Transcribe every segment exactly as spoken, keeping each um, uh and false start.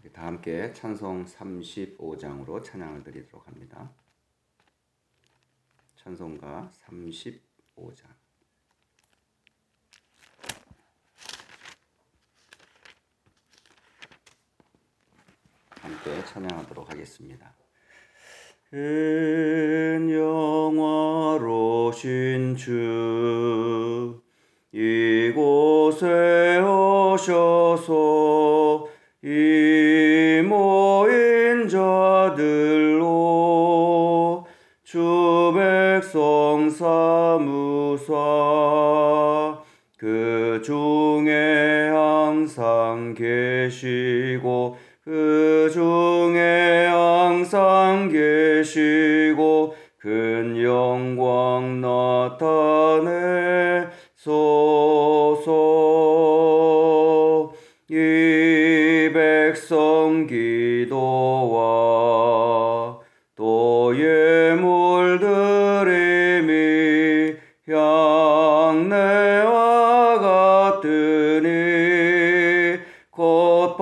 우리 다 함께 찬송 삼십오 장으로 찬양을 드리도록 합니다. 찬송가 삼십오 장. 함께 찬양하도록 하겠습니다. 큰 영화로신 주 이곳에 오셔서 이 모인 자들로 주 백성 삼으사 그 중에 항상 계시고 그 중에 항상 계시고 큰 영광 나타내소서. 이 백성 기도와 또 예물 드림이 향내와 같으니 곧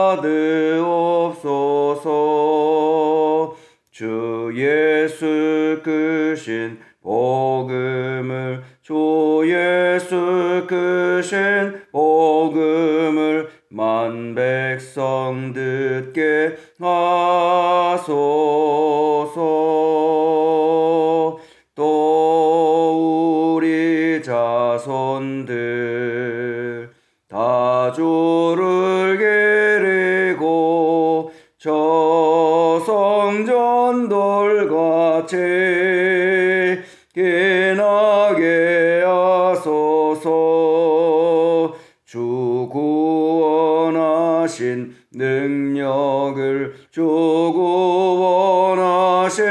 받으옵소서. 주 예수 크신 복음을 주 예수 크신 복음을 만 백성 듣게 하소서. 또 우리 자손들 다 주를 기리고 저 성전 돌같이 기나게 하소서. 주 구원하신 능력을 주 구원하신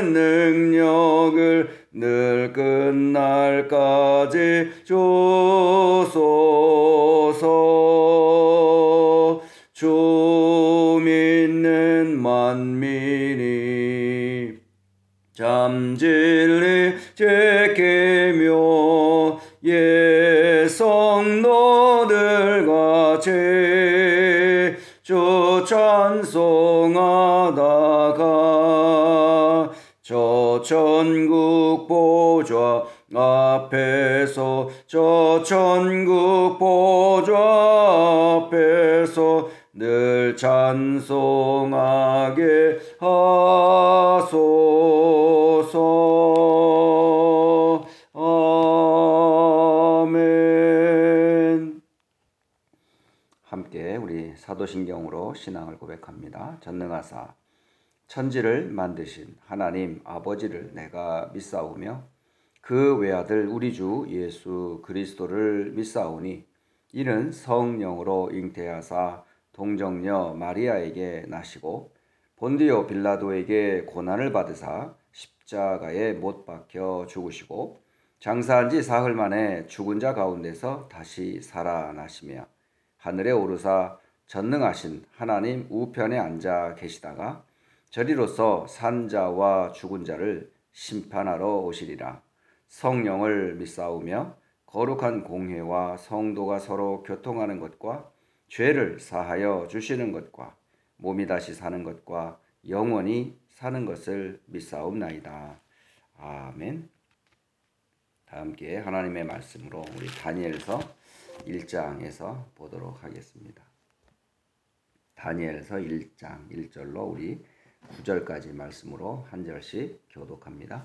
능력을 늘 끝날까지 주소서. 주 믿는 만민이 참 진리 지키며 예 성도들 같이 주 찬송하다가 저 천국 보좌 앞에서 저 천국 보좌 앞에서 늘 찬송하게 하소서. 아멘. 함께 우리 사도신경으로 신앙을 고백합니다. 전능하사 천지를 만드신 하나님 아버지를 내가 믿사오며 그 외아들 우리 주 예수 그리스도를 믿사오니 이는 성령으로 잉태하사 동정녀 마리아에게 나시고 본디오 빌라도에게 고난을 받으사 십자가에 못 박혀 죽으시고 장사한 지 사흘 만에 죽은 자 가운데서 다시 살아나시며 하늘에 오르사 전능하신 하나님 우편에 앉아 계시다가 저리로서 산 자와 죽은 자를 심판하러 오시리라. 성령을 믿사오며 거룩한 공회와 성도가 서로 교통하는 것과 죄를 사하여 주시는 것과 몸이 다시 사는 것과 영원히 사는 것을 믿사옵나이다. 아멘. 다 함께 하나님의 말씀으로 우리 다니엘서 일 장에서 보도록 하겠습니다. 다니엘서 일 장 일 절로 우리 구 절까지 말씀으로 한 절씩 교독합니다.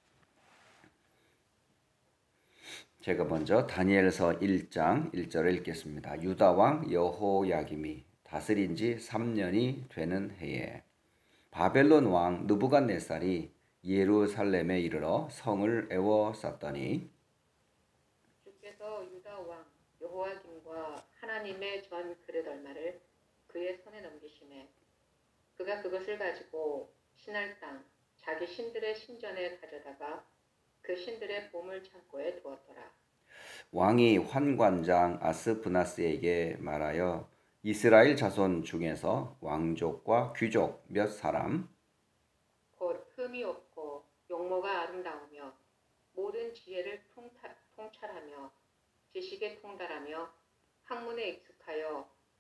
제가 먼저 다니엘서 일 장 일 절을 읽겠습니다. 유다 왕 여호야김이 다스린 지 삼 년이 되는 해에 바벨론 왕 느부갓네살이 예루살렘에 이르러 성을 에워쌌더니 주께서 유다 왕 여호야김과 하나님의 전 그릇 얼마를 그의 손에 넘기시매 그가 그것을 가지고 신할 땅 자기 신들의 신전에 가져다가 그 신들의 보물 창고에 두었더라. 왕이 환관장 아스브나스에게 말하여 이스라엘 자손 중에서 왕족과 귀족 몇 사람 곧 흠이 없고 용모가 아름다우며 모든 지혜를 통타, 통찰하며 지식에 통달하며 학문에 익숙하여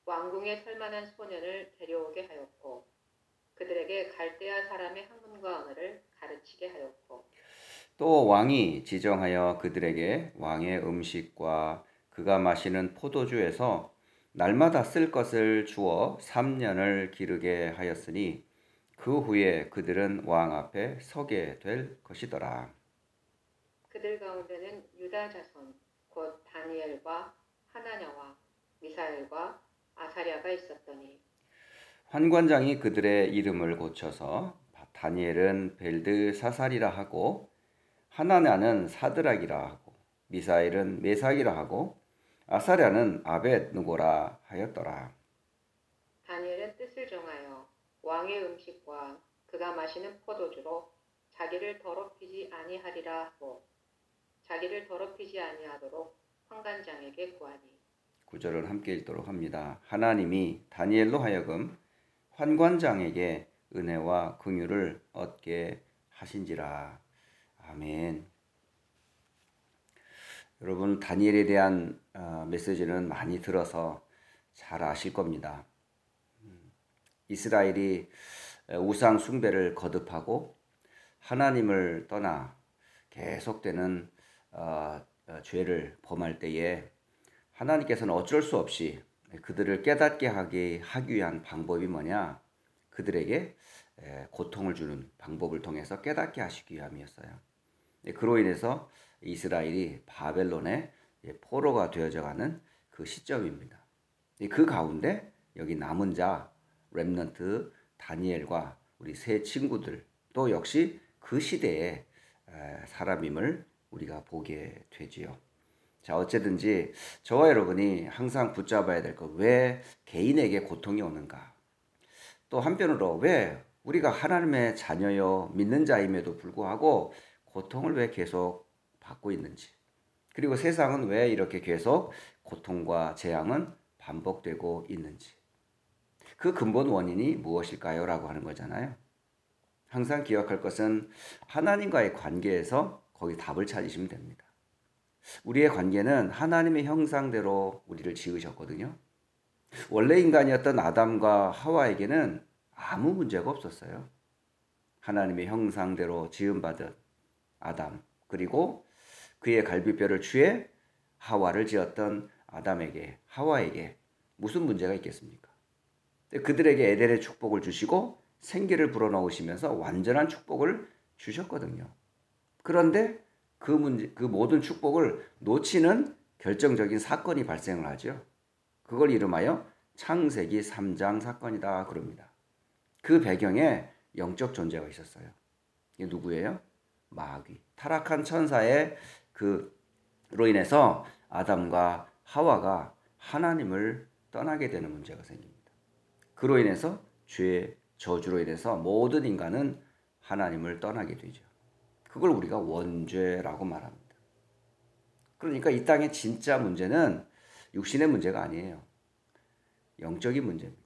왕궁에 설만한 소년을 데려오게 하였고 그들에게 갈대아 사람의 학문과 언어를 가르치게 하였고 또 왕이 지정하여 그들에게 왕의 음식과 그가 마시는 포도주에서 날마다 쓸 것을 주어 삼 년을 기르게 하였으니 그 후에 그들은 왕 앞에 서게 될 것이더라. 그들 가운데는 유다 자손 곧 다니엘과 하나냐와 미사엘과 아사랴가 있었더니 환관장이 그들의 이름을 고쳐서 다니엘은 벨드사살이라 하고 하나냐는 사드락이라 하고 미사엘은 메삭이라 하고 아사랴는 아벳느고라 하였더라. 다니엘은 뜻을 정하여 왕의 음식과 그가 마시는 포도주로 자기를 더럽히지 아니하리라 하고 자기를 더럽히지 아니하도록 환관장에게 구하니 구절을 함께 읽도록 합니다. 하나님이 다니엘로 하여금 환관장에게 은혜와 긍휼을 얻게 하신지라. 아멘. 여러분 다니엘에 대한 메시지는 많이 들어서 잘 아실 겁니다. 이스라엘이 우상 숭배를 거듭하고 하나님을 떠나 계속되는 어, 어, 죄를 범할 때에 하나님께서는 어쩔 수 없이 그들을 깨닫게 하기, 하기 위한 방법이 뭐냐? 그들에게 고통을 주는 방법을 통해서 깨닫게 하시기 위함이었어요. 그로 인해서 이스라엘이 바벨론의 포로가 되어져가는 그 시점입니다. 그 가운데 여기 남은 자 렘넌트 다니엘과 우리 세 친구들 또 역시 그 시대의 사람임을 우리가 보게 되지요. 자, 어쨌든지 저와 여러분이 항상 붙잡아야 될 것, 왜 개인에게 고통이 오는가? 또 한편으로 왜 우리가 하나님의 자녀요 믿는 자임에도 불구하고 고통을 왜 계속 받고 있는지, 그리고 세상은 왜 이렇게 계속 고통과 재앙은 반복되고 있는지, 그 근본 원인이 무엇일까요? 라고 하는 거잖아요. 항상 기억할 것은 하나님과의 관계에서 거기 답을 찾으시면 됩니다. 우리의 관계는 하나님의 형상대로 우리를 지으셨거든요. 원래 인간이었던 아담과 하와에게는 아무 문제가 없었어요. 하나님의 형상대로 지음받은 아담, 그리고 그의 갈비뼈를 취해 하와를 지었던 아담에게, 하와에게 무슨 문제가 있겠습니까? 그들에게 에덴의 축복을 주시고 생기를 불어넣으시면서 완전한 축복을 주셨거든요. 그런데 그 문제, 그 모든 축복을 놓치는 결정적인 사건이 발생을 하죠. 그걸 이름하여 창세기 삼 장 사건이다 그럽니다. 그 배경에 영적 존재가 있었어요. 이게 누구예요? 마귀. 타락한 천사의 그로 인해서 아담과 하와가 하나님을 떠나게 되는 문제가 생깁니다. 그로 인해서 죄의 저주로 인해서 모든 인간은 하나님을 떠나게 되죠. 그걸 우리가 원죄라고 말합니다. 그러니까 이 땅의 진짜 문제는 육신의 문제가 아니에요. 영적인 문제입니다.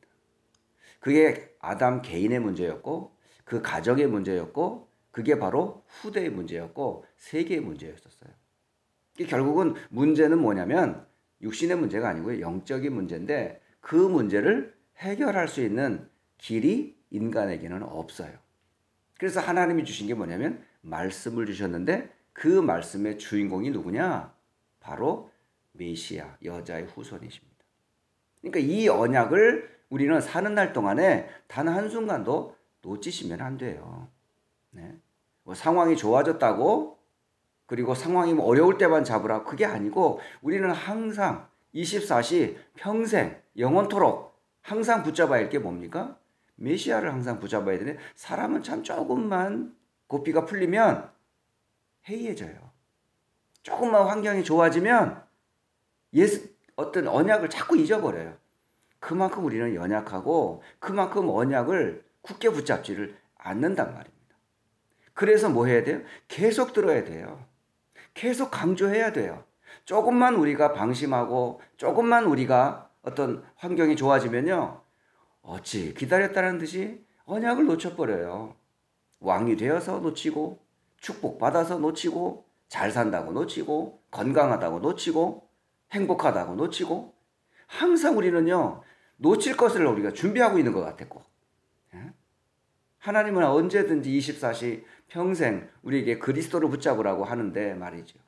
그게 아담 개인의 문제였고 그 가정의 문제였고 그게 바로 후대의 문제였고 세계의 문제였었어요. 결국은 문제는 뭐냐면 육신의 문제가 아니고요. 영적인 문제인데 그 문제를 해결할 수 있는 길이 인간에게는 없어요. 그래서 하나님이 주신 게 뭐냐면 말씀을 주셨는데 그 말씀의 주인공이 누구냐? 바로 메시아, 여자의 후손이십니다. 그러니까 이 언약을 우리는 사는 날 동안에 단 한순간도 놓치시면 안 돼요. 네. 뭐 상황이 좋아졌다고 그리고 상황이 어려울 때만 잡으라 그게 아니고 우리는 항상 이십사 시 평생 영원토록 항상 붙잡아야 할 게 뭡니까? 메시아를 항상 붙잡아야 되는데 사람은 참 조금만 고삐가 풀리면 해이해져요. 조금만 환경이 좋아지면 예수, 어떤 언약을 자꾸 잊어버려요. 그만큼 우리는 연약하고 그만큼 언약을 굳게 붙잡지를 않는단 말입니다. 그래서 뭐 해야 돼요? 계속 들어야 돼요. 계속 강조해야 돼요. 조금만 우리가 방심하고 조금만 우리가 어떤 환경이 좋아지면요. 어찌 기다렸다는 듯이 언약을 놓쳐버려요. 왕이 되어서 놓치고 축복받아서 놓치고 잘 산다고 놓치고 건강하다고 놓치고 행복하다고 놓치고 항상 우리는요. 놓칠 것을 우리가 준비하고 있는 것 같았고, 예? 하나님은 언제든지 이십사 시 평생 우리에게 그리스도를 붙잡으라고 하는데 말이죠.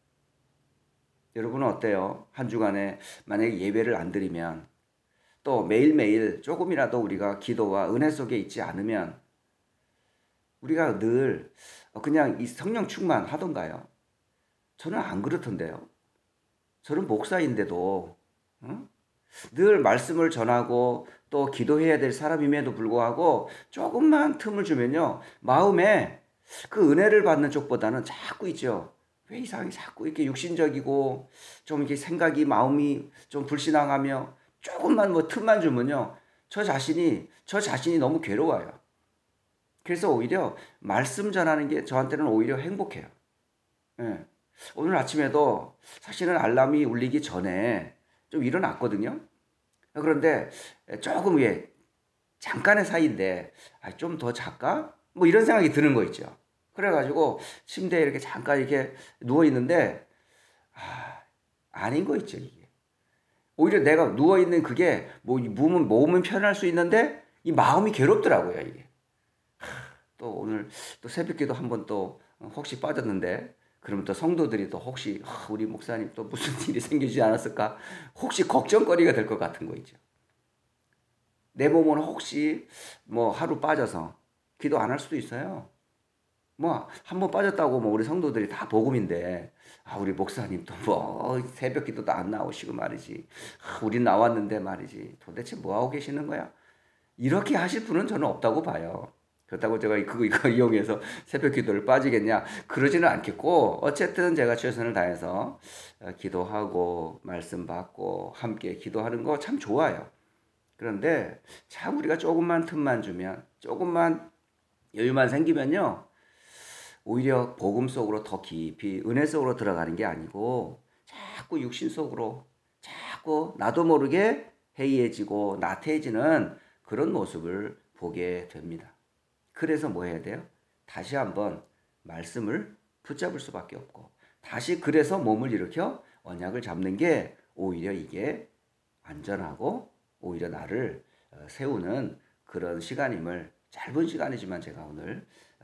여러분은 어때요? 한 주간에 만약에 예배를 안 드리면, 또 매일매일 조금이라도 우리가 기도와 은혜 속에 있지 않으면 우리가 늘 그냥 이 성령 충만하던가요? 저는 안 그렇던데요. 저는 목사인데도 어? 늘 말씀을 전하고 또 기도해야 될 사람임에도 불구하고 조금만 틈을 주면요, 마음에 그 은혜를 받는 쪽보다는 자꾸 있죠. 왜 이상하게 자꾸 이렇게 육신적이고 좀 이렇게 생각이 마음이 좀 불신앙하며 조금만 뭐 틈만 주면요, 저 자신이 저 자신이 너무 괴로워요. 그래서 오히려 말씀 전하는 게 저한테는 오히려 행복해요. 예. 오늘 아침에도 사실은 알람이 울리기 전에 좀 일어났거든요. 그런데 조금 예, 잠깐의 사이인데 아, 좀 더 잘까? 뭐 이런 생각이 드는 거 있죠. 그래가지고 침대에 이렇게 잠깐 이렇게 누워 있는데 아, 아닌 거 있죠 이게. 오히려 내가 누워 있는 그게 뭐 몸은 몸은 편할 수 있는데 이 마음이 괴롭더라고요 이게. 또 오늘 또 새벽기도 한번 또 혹시 빠졌는데, 그러면 또 성도들이 또 혹시 우리 목사님 또 무슨 일이 생기지 않았을까 혹시 걱정거리가 될 것 같은 거 있죠. 내 몸은 혹시 뭐 하루 빠져서 기도 안 할 수도 있어요. 뭐 한 번 빠졌다고 뭐 우리 성도들이 다 복음인데, 아 우리 목사님 또 뭐 새벽 기도도 안 나오시고 말이지, 아, 우린 나왔는데 말이지 도대체 뭐 하고 계시는 거야? 이렇게 하실 분은 저는 없다고 봐요. 그렇다고 제가 그거 이거 이용해서 새벽 기도를 빠지겠냐? 그러지는 않겠고, 어쨌든 제가 최선을 다해서 기도하고 말씀 받고 함께 기도하는 거 참 좋아요. 그런데 참 우리가 조금만 틈만 주면, 조금만 여유만 생기면요, 오히려 복음 속으로 더 깊이 은혜 속으로 들어가는 게 아니고 자꾸 육신 속으로 자꾸 나도 모르게 해이해지고 나태해지는 그런 모습을 보게 됩니다. 그래서 뭐 해야 돼요? 다시 한번 말씀을 붙잡을 수밖에 없고, 다시 그래서 몸을 일으켜 언약을 잡는 게 오히려 이게 안전하고 오히려 나를 세우는 그런 시간임을, 짧은 시간이지만 제가 오늘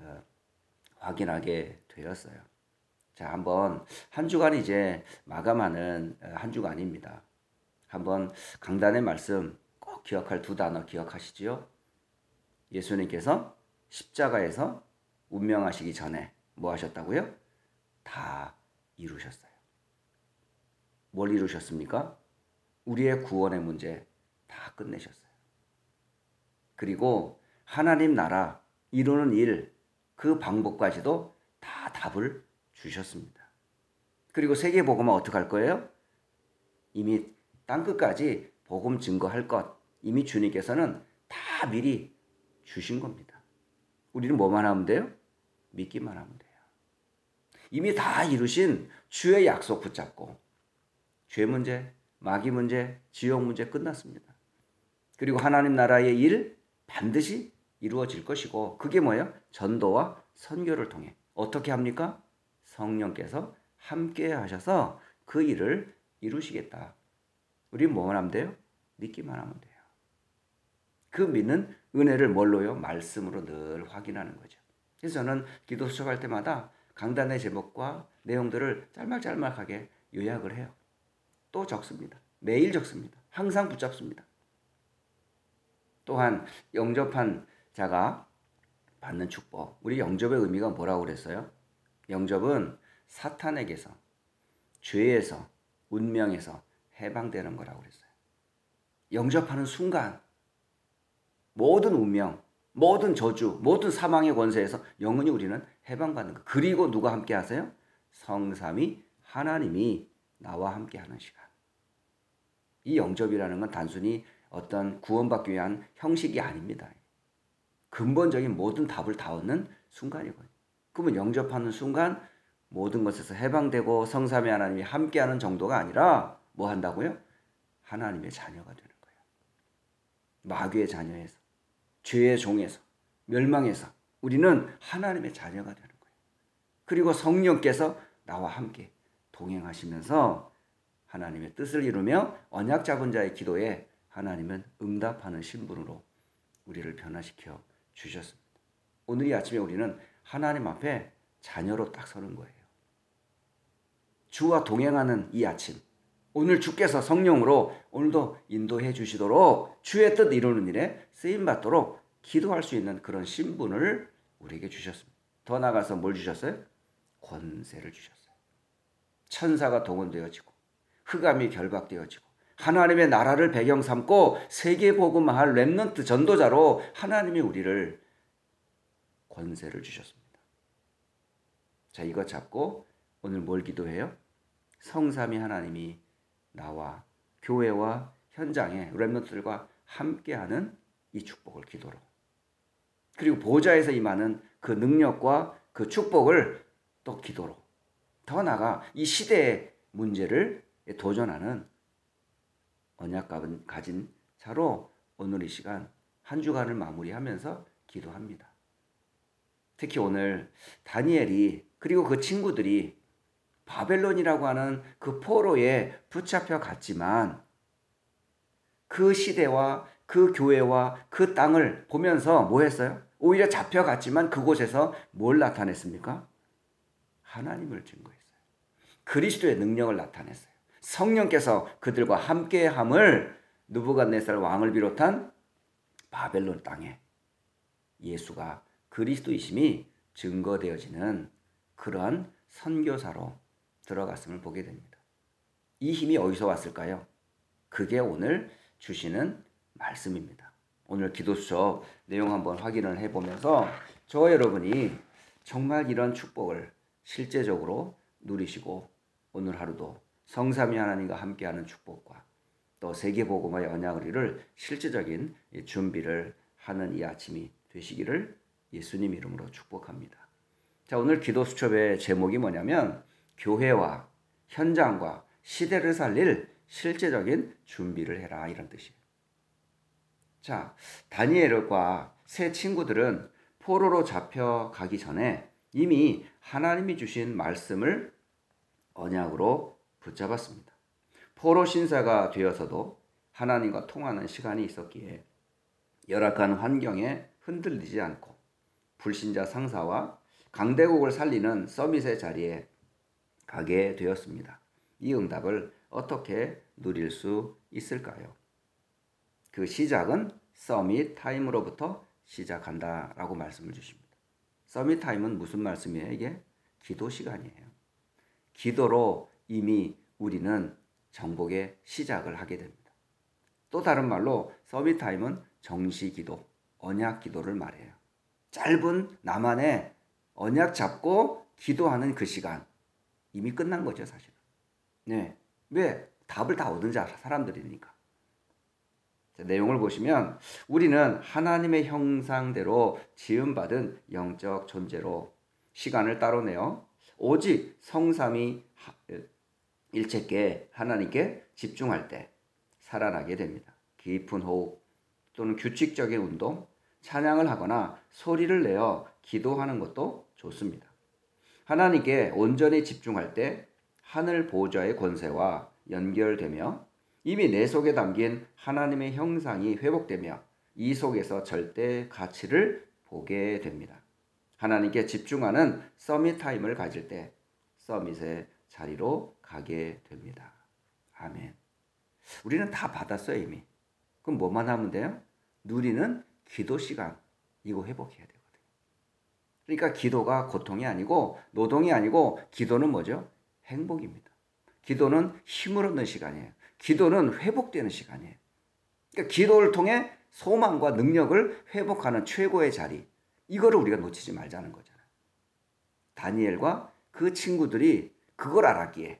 확인하게 되었어요. 자, 한번 한 주간 이제 마감하는 한 주간입니다. 한번 강단의 말씀 꼭 기억할 두 단어 기억하시지요? 예수님께서 십자가에서 운명하시기 전에 뭐 하셨다고요? 다 이루셨어요. 뭘 이루셨습니까? 우리의 구원의 문제 다 끝내셨어요. 그리고 하나님 나라 이루는 일, 그 방법까지도 다 답을 주셨습니다. 그리고 세계복음은 어떻게 할 거예요? 이미 땅끝까지 복음 증거할 것, 이미 주님께서는 다 미리 주신 겁니다. 우리는 뭐만 하면 돼요? 믿기만 하면 돼요. 이미 다 이루신 주의 약속 붙잡고, 죄 문제, 마귀 문제, 지옥 문제 끝났습니다. 그리고 하나님 나라의 일 반드시 이루어질 것이고, 그게 뭐예요? 전도와 선교를 통해. 어떻게 합니까? 성령께서 함께 하셔서 그 일을 이루시겠다. 우리는 뭐만 하면 돼요? 믿기만 하면 돼요. 그 믿는 은혜를 뭘로요? 말씀으로 늘 확인하는 거죠. 그래서 저는 기도 수첩할 때마다 강단의 제목과 내용들을 짤막짤막하게 요약을 해요. 또 적습니다. 매일 적습니다. 항상 붙잡습니다. 또한 영접한 자가 받는 축복. 우리 영접의 의미가 뭐라고 그랬어요? 영접은 사탄에게서, 죄에서, 운명에서 해방되는 거라고 그랬어요. 영접하는 순간 모든 운명, 모든 저주, 모든 사망의 권세에서 영원히 우리는 해방받는 거. 그리고 누가 함께 하세요? 성삼위 하나님이 나와 함께 하는 시간. 이 영접이라는 건 단순히 어떤 구원받기 위한 형식이 아닙니다. 근본적인 모든 답을 다 얻는 순간이거든요. 그러면 영접하는 순간 모든 것에서 해방되고 성삼위 하나님이 함께하는 정도가 아니라 뭐 한다고요? 하나님의 자녀가 되는 거예요. 마귀의 자녀에서, 죄의 종에서, 멸망에서 우리는 하나님의 자녀가 되는 거예요. 그리고 성령께서 나와 함께 동행하시면서 하나님의 뜻을 이루며 언약 잡은 자의 기도에 하나님은 응답하는 신분으로 우리를 변화시켜 주셨습니다. 오늘 이 아침에 우리는 하나님 앞에 자녀로 딱 서는 거예요. 주와 동행하는 이 아침, 오늘 주께서 성령으로 오늘도 인도해 주시도록 주의 뜻 이루는 일에 쓰임받도록 기도할 수 있는 그런 신분을 우리에게 주셨습니다. 더 나아가서 뭘 주셨어요? 권세를 주셨어요. 천사가 동원되어지고 흑암이 결박되어지고 하나님의 나라를 배경 삼고 세계 복음화할 렘넌트 전도자로 하나님이 우리를 권세를 주셨습니다. 자, 이거 잡고 오늘 뭘 기도해요? 성삼위 하나님이 나와 교회와 현장의 렘넌트들과 함께하는 이 축복을 기도로, 그리고 보좌에서 임하는 그 능력과 그 축복을 또 기도로, 더 나아가 이 시대의 문제를 도전하는 언약 가진 자로 오늘 이 시간 한 주간을 마무리하면서 기도합니다. 특히 오늘 다니엘이 그리고 그 친구들이 바벨론이라고 하는 그 포로에 붙잡혀 갔지만 그 시대와 그 교회와 그 땅을 보면서 뭐 했어요? 오히려 잡혀갔지만 그곳에서 뭘 나타냈습니까? 하나님을 증거했어요. 그리스도의 능력을 나타냈어요. 성령께서 그들과 함께함을 느부갓네살 왕을 비롯한 바벨론 땅에 예수가 그리스도이심이 증거되어지는 그러한 선교사로 들어갔음을 보게 됩니다. 이 힘이 어디서 왔을까요? 그게 오늘 주시는 말씀입니다. 오늘 기도수첩 내용 한번 확인을 해보면서 저와 여러분이 정말 이런 축복을 실제적으로 누리시고 오늘 하루도 성삼위 하나님과 함께하는 축복과 또 세계복음화의 언약을 실제적인 준비를 하는 이 아침이 되시기를 예수님 이름으로 축복합니다. 자, 오늘 기도수첩의 제목이 뭐냐면 교회와 현장과 시대를 살릴 실제적인 준비를 해라, 이런 뜻이에요. 자, 다니엘과 세 친구들은 포로로 잡혀가기 전에 이미 하나님이 주신 말씀을 언약으로 붙잡았습니다. 포로 신사가 되어서도 하나님과 통하는 시간이 있었기에 열악한 환경에 흔들리지 않고 불신자 상사와 강대국을 살리는 서밋의 자리에 가게 되었습니다. 이 응답을 어떻게 누릴 수 있을까요? 그 시작은 서밋 타임으로부터 시작한다라고 말씀을 주십니다. 서밋 타임은 무슨 말씀이에요? 이게 기도 시간이에요. 기도로 이미 우리는 정복의 시작을 하게 됩니다. 또 다른 말로 서밋 타임은 정시 기도, 언약 기도를 말해요. 짧은 나만의 언약 잡고 기도하는 그 시간 이미 끝난 거죠, 사실은. 네, 왜? 답을 다 얻은 자 사람들이니까. 자, 내용을 보시면 우리는 하나님의 형상대로 지음받은 영적 존재로 시간을 따로 내어 오직 성삼위 일체께 하나님께 집중할 때 살아나게 됩니다. 깊은 호흡 또는 규칙적인 운동, 찬양을 하거나 소리를 내어 기도하는 것도 좋습니다. 하나님께 온전히 집중할 때 하늘 보좌의 권세와 연결되며 이미 내 속에 담긴 하나님의 형상이 회복되며 이 속에서 절대 가치를 보게 됩니다. 하나님께 집중하는 서밋 타임을 가질 때 서밋의 자리로 가게 됩니다. 아멘. 우리는 다 받았어요, 이미. 그럼 뭐만 하면 돼요? 누리는 기도 시간, 이거 회복해야 되거든요. 그러니까 기도가 고통이 아니고 노동이 아니고 기도는 뭐죠? 행복입니다. 기도는 힘을 얻는 시간이에요. 기도는 회복되는 시간이에요. 그러니까 기도를 통해 소망과 능력을 회복하는 최고의 자리, 이거를 우리가 놓치지 말자는 거잖아요. 다니엘과 그 친구들이 그걸 알았기에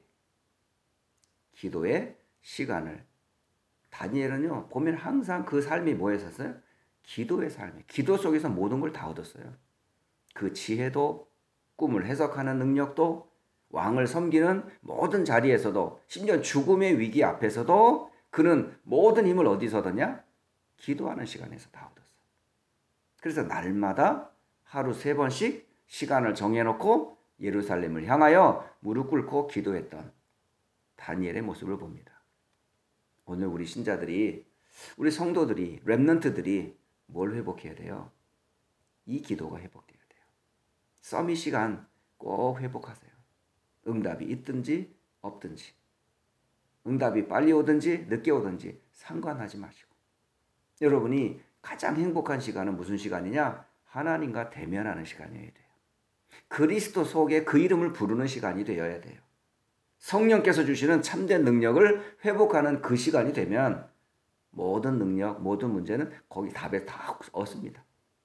기도의 시간을, 다니엘은요 보면 항상 그 삶이 뭐였었어요? 기도의 삶이, 기도 속에서 모든 걸 다 얻었어요. 그 지혜도, 꿈을 해석하는 능력도, 왕을 섬기는 모든 자리에서도, 심지어 죽음의 위기 앞에서도 그는 모든 힘을 어디서 얻었냐? 기도하는 시간에서 다 얻었어. 그래서 날마다 하루 세 번씩 시간을 정해놓고 예루살렘을 향하여 무릎 꿇고 기도했던 다니엘의 모습을 봅니다. 오늘 우리 신자들이 우리 성도들이, 렘넌트들이 뭘 회복해야 돼요? 이 기도가 회복돼야 돼요. 서밋 시간 꼭 회복하세요. 응답이 있든지 없든지, 응답이 빨리 오든지 늦게 오든지 상관하지 마시고, 여러분이 가장 행복한 시간은 무슨 시간이냐? 하나님과 대면하는 시간이어야 돼요. 그리스도 속에 그 이름을 부르는 시간이 되어야 돼요. 성령께서 주시는 참된 능력을 회복하는 그 시간이 되면 모든 능력, 모든 문제는 거기 답에 다 얻습니다.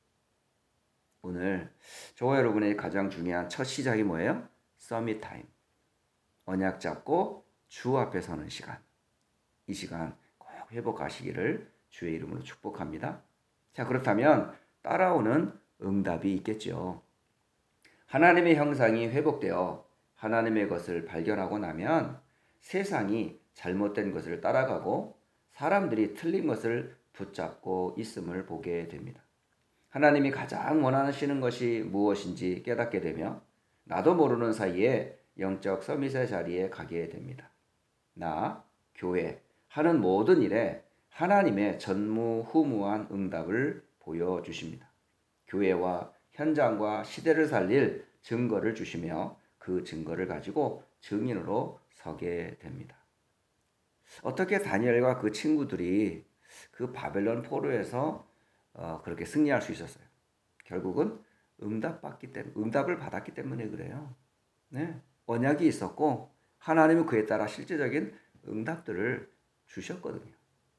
오늘 저와 여러분의 가장 중요한 첫 시작이 뭐예요? 서밋 타임. 언약 잡고 주 앞에 서는 시간. 이 시간 꼭 회복하시기를 주의 이름으로 축복합니다. 자, 그렇다면 따라오는 응답이 있겠죠. 하나님의 형상이 회복되어 하나님의 것을 발견하고 나면 세상이 잘못된 것을 따라가고 사람들이 틀린 것을 붙잡고 있음을 보게 됩니다. 하나님이 가장 원하시는 것이 무엇인지 깨닫게 되며 나도 모르는 사이에 영적 서밋의 자리에 가게 됩니다. 나, 교회, 하는 모든 일에 하나님의 전무후무한 응답을 보여주십니다. 교회와 현장과 시대를 살릴 증거를 주시며 그 증거를 가지고 증인으로 서게 됩니다. 어떻게 다니엘과 그 친구들이 그 바벨론 포로에서 어, 그렇게 승리할 수 있었어요? 결국은 응답받기 때문에, 응답을 받았기 때문에 그래요. 네, 언약이 있었고 하나님은 그에 따라 실제적인 응답들을 주셨거든요.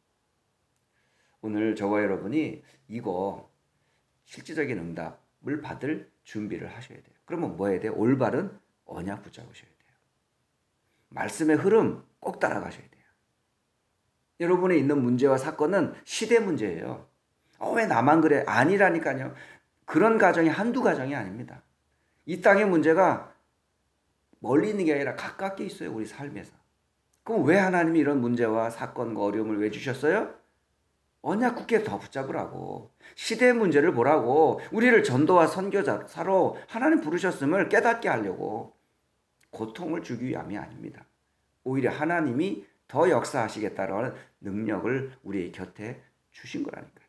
오늘 저와 여러분이 이거 실질적인 응답을 받을 준비를 하셔야 돼요. 그러면 뭐 해야 돼요? 올바른 언약 붙잡으셔야 돼요. 말씀의 흐름 꼭 따라가셔야 돼요. 여러분의 있는 문제와 사건은 시대 문제예요. 어, 왜 나만 그래? 아니라니까요. 그런 가정이 한두 가정이 아닙니다. 이 땅의 문제가 멀리 있는 게 아니라 가깝게 있어요. 우리 삶에서. 그럼 왜 하나님이 이런 문제와 사건과 어려움을 왜 주셨어요? 언약 굳게 더 붙잡으라고. 시대의 문제를 보라고. 우리를 전도와 선교사로 하나님 부르셨음을 깨닫게 하려고. 고통을 주기 위함이 아닙니다. 오히려 하나님이 더 역사하시겠다라는 능력을 우리 곁에 주신 거라니까요.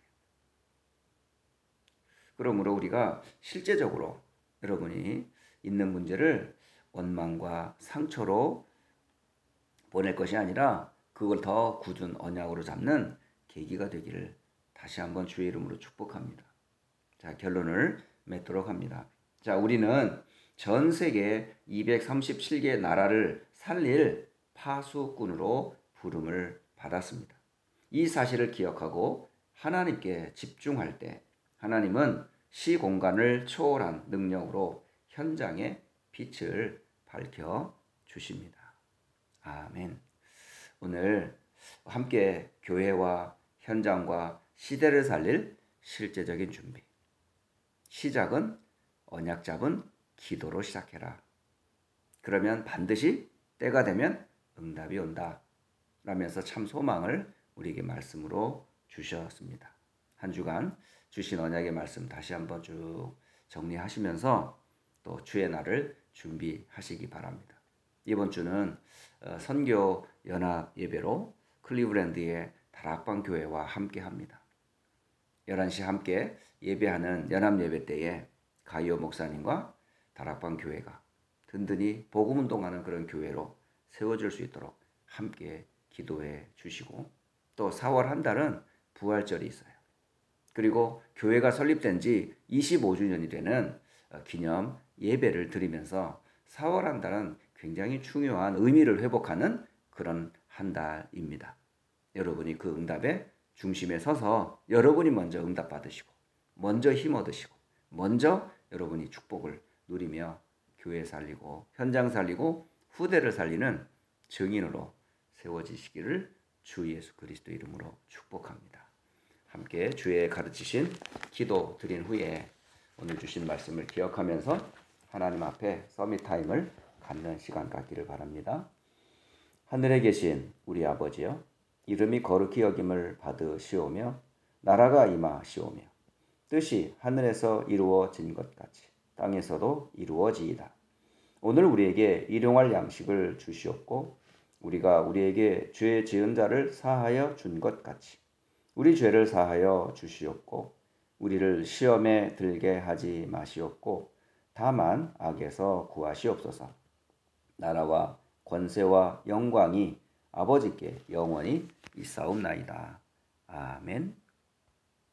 그러므로 우리가 실제적으로 여러분이 있는 문제를 원망과 상처로 보낼 것이 아니라 그걸 더 굳은 언약으로 잡는 계기가 되기를 다시 한번 주의 이름으로 축복합니다. 자, 결론을 맺도록 합니다. 자, 우리는 전 세계 이백삼십칠 개 나라를 살릴 파수꾼으로 부름을 받았습니다. 이 사실을 기억하고 하나님께 집중할 때 하나님은 시공간을 초월한 능력으로 현장에 빛을 밝혀 주십니다. 아멘. 오늘 함께 교회와 현장과 시대를 살릴 실제적인 준비. 시작은 언약 잡은 기도로 시작해라. 그러면 반드시 때가 되면 응답이 온다. 라면서 참 소망을 우리에게 말씀으로 주셨습니다. 한 주간 주신 언약의 말씀 다시 한번 쭉 정리하시면서 또 주의 날을 준비하시기 바랍니다. 이번 주는 선교 연합 예배로 클리브랜드의 다락방 교회와 함께 합니다. 열한 시 함께 예배하는 연합 예배 때에 가이오 목사님과 다락방 교회가 든든히 복음 운동하는 그런 교회로 세워질 수 있도록 함께 기도해 주시고, 또 사월 한 달은 부활절이 있어요. 그리고 교회가 설립된 지 이십오 주년이 되는 기념 예배를 드리면서 사월 한 달은 굉장히 중요한 의미를 회복하는 그런 한 달입니다. 여러분이 그 응답의 중심에 서서 여러분이 먼저 응답 받으시고 먼저 힘 얻으시고 먼저 여러분이 축복을 누리며 교회 살리고 현장 살리고 후대를 살리는 증인으로 세워지시기를 주 예수 그리스도 이름으로 축복합니다. 함께 주의 가르치신 기도 드린 후에 오늘 주신 말씀을 기억하면서 하나님 앞에 서밋 타임을 갖는 시간 갖기를 바랍니다. 하늘에 계신 우리 아버지여, 이름이 거룩히 여김을 받으시오며 나라가 임하시오며 뜻이 하늘에서 이루어진 것 같이 땅에서도 이루어지이다. 오늘 우리에게 일용할 양식을 주시옵고 우리가 우리에게 죄 지은 자를 사하여 준 것 같이 우리 죄를 사하여 주시옵고 우리를 시험에 들게 하지 마시옵고 다만 악에서 구하시옵소서. 나라와 권세와 영광이 아버지께 영원히 있사옵나이다. 아멘.